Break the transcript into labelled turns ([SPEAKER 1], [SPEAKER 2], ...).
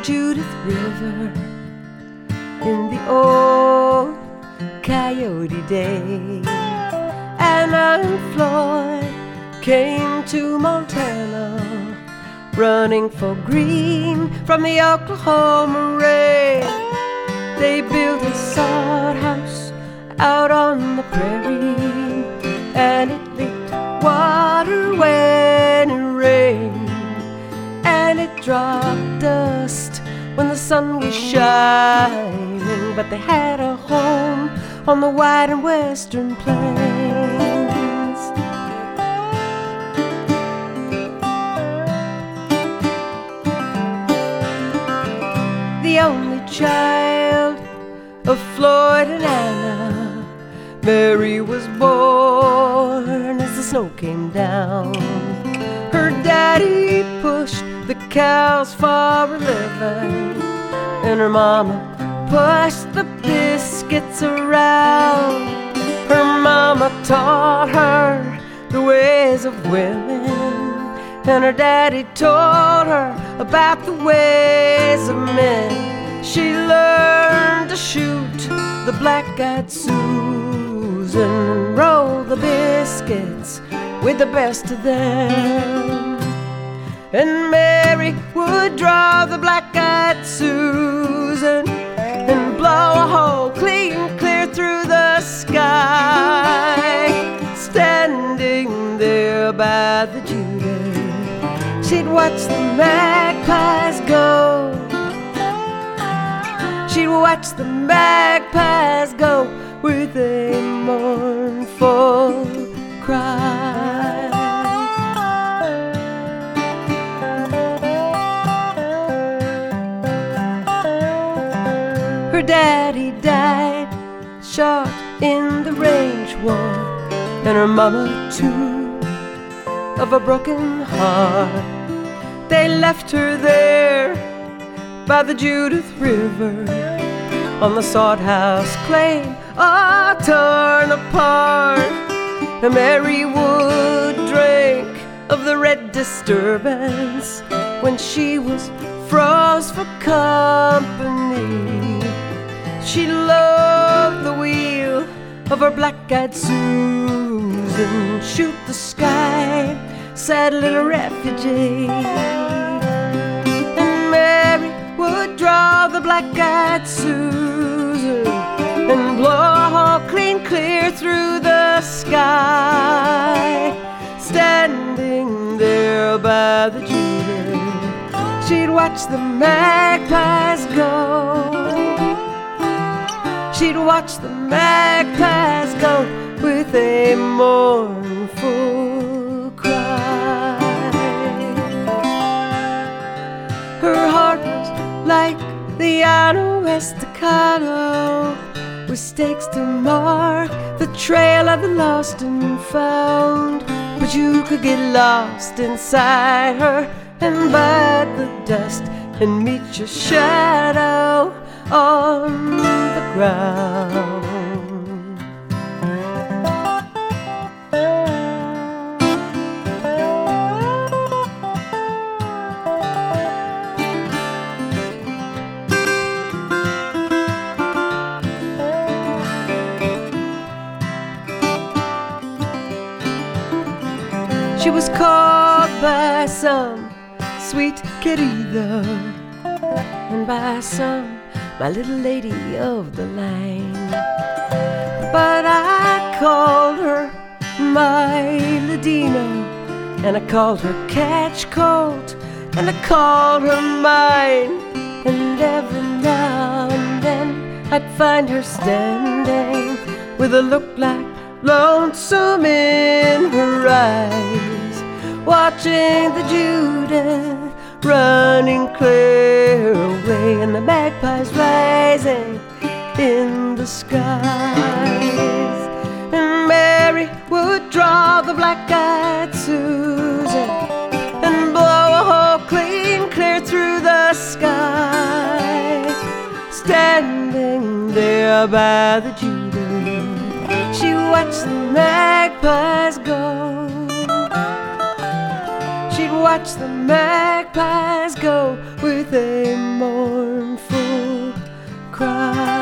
[SPEAKER 1] Judith River in the old Coyote days. Anna and Floyd came to Montana, running for green from the Oklahoma rain. They built a sod house out on the prairie, and it leaked water when it rained, and it dropped dust when the sun was shining. But they had a home on the wide and western plains. The only child of Floyd and Anna, Mary was born as the snow came down. Her daddy pushed the cows for a living, and her mama pushed the biscuits around. Her mama taught her the ways of women, and her daddy told her about the ways of men. She learned to shoot the black-eyed Susan and roll the biscuits with the best of them. And Mary would draw the black-eyed Susan and blow a hole clean clear through the sky. Standing there by the Judith, she'd watch the magpies go. She'd watch the magpies go with a mournful cry. Her daddy died shot in the range war, and her mama too, of a broken heart. They left her there by the Judith River on the sod house claim, all torn apart. And Mary would drink of the red disturbance when she was froze for company. She loved the wheel of her black-eyed Susan, shoot the sky, sad little refugee. And Mary would draw the black-eyed Susan and blow a hole clean clear through the sky. Standing there by the Judith, she'd watch the magpies go. She'd watch the magpies go with a mournful cry. Her heart was like the Llano Estacado, with stakes to mark the trail of the lost and found. But you could get lost inside her and bite the dust and meet your shadow on the ground. She was called by some sweet querida, and by some my little lady of the line. But I called her my Ladino, and I called her Catch Colt, and I called her mine. And every now and then I'd find her standing with a look like lonesome in her eyes, watching the Judith running clear away, and the magpies rising in the skies. And Mary would draw the black-eyed Susan and blow a hole clean clear through the sky. Standing there by the Judith, she watched the magpies go. She'd watch the magpies go with a mournful cry.